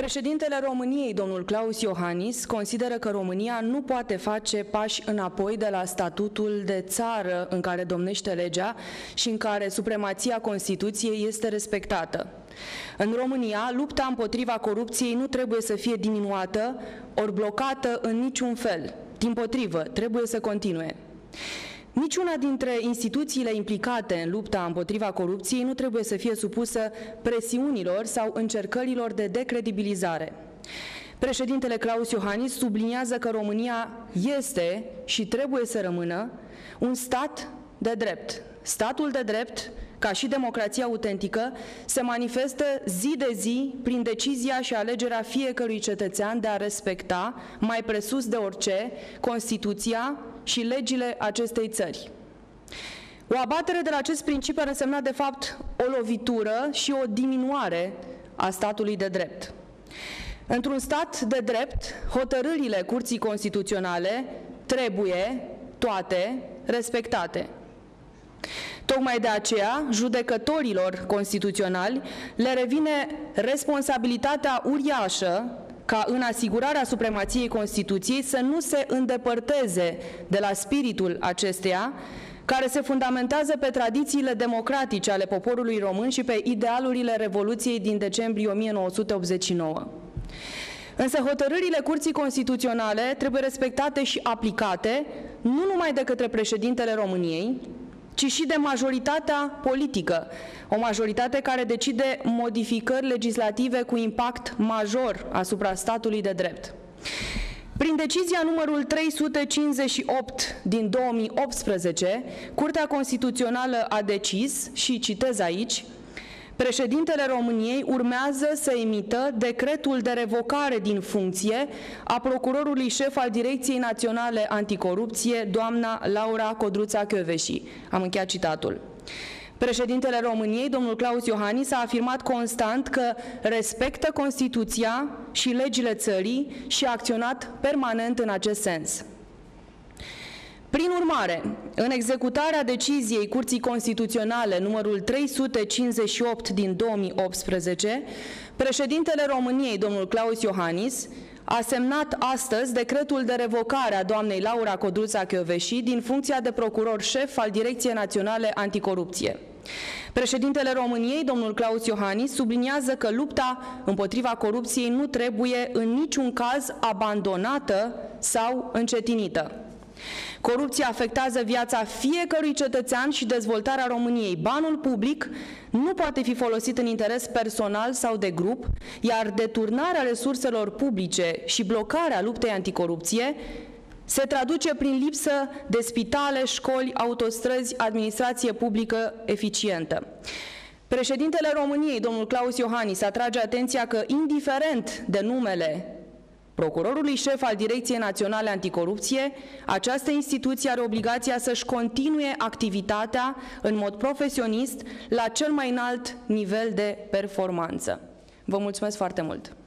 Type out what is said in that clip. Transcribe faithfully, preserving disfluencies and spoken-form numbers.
Președintele României, domnul Klaus Iohannis, consideră că România nu poate face pași înapoi de la statutul de țară în care domnește legea și în care supremația Constituției este respectată. În România, lupta împotriva corupției nu trebuie să fie diminuată ori blocată în niciun fel. Dimpotrivă, trebuie să continue. Niciuna dintre instituțiile implicate în lupta împotriva corupției nu trebuie să fie supusă presiunilor sau încercărilor de decredibilizare. Președintele Klaus Iohannis subliniază că România este și trebuie să rămână un stat de drept. Statul de drept, ca și democrația autentică, se manifestă zi de zi prin decizia și alegerea fiecărui cetățean de a respecta, mai presus de orice, Constituția și legile acestei țări. O abatere de la acest principiu ar însemna, de fapt, o lovitură și o diminuare a statului de drept. Într-un stat de drept, hotărârile Curții Constituționale trebuie, toate, respectate. Tocmai de aceea, judecătorilor constituționali le revine responsabilitatea uriașă ca în asigurarea supremației Constituției să nu se îndepărteze de la spiritul acesteia, care se fundamentează pe tradițiile democratice ale poporului român și pe idealurile Revoluției din decembrie o mie nouă sute optzeci și nouă. Însă hotărârile Curții Constituționale trebuie respectate și aplicate nu numai de către președintele României, ci și de majoritatea politică, o majoritate care decide modificări legislative cu impact major asupra statului de drept. Prin decizia numărul trei sute cincizeci și opt din două mii optsprezece, Curtea Constituțională a decis, și citez aici, președintele României urmează să emită decretul de revocare din funcție a procurorului șef al Direcției Naționale Anticorupție, doamna Laura Codruța-Kövesi. Am încheiat citatul. Președintele României, domnul Klaus Iohannis, a afirmat constant că respectă Constituția și legile țării și a acționat permanent în acest sens. Prin urmare, în executarea deciziei Curții Constituționale numărul trei sute cincizeci și opt din două mii optsprezece, președintele României, domnul Klaus Iohannis, a semnat astăzi decretul de revocare a doamnei Laura Codruța-Kövesi din funcția de procuror șef al Direcției Naționale Anticorupție. Președintele României, domnul Klaus Iohannis, subliniază că lupta împotriva corupției nu trebuie în niciun caz abandonată sau încetinită. Corupția afectează viața fiecărui cetățean și dezvoltarea României. Banul public nu poate fi folosit în interes personal sau de grup, iar deturnarea resurselor publice și blocarea luptei anticorupție se traduce prin lipsă de spitale, școli, autostrăzi, administrație publică eficientă. Președintele României, domnul Klaus Iohannis, atrage atenția că, indiferent de numele procurorului șef al Direcției Naționale Anticorupție, această instituție are obligația să-și continue activitatea în mod profesionist la cel mai înalt nivel de performanță. Vă mulțumesc foarte mult!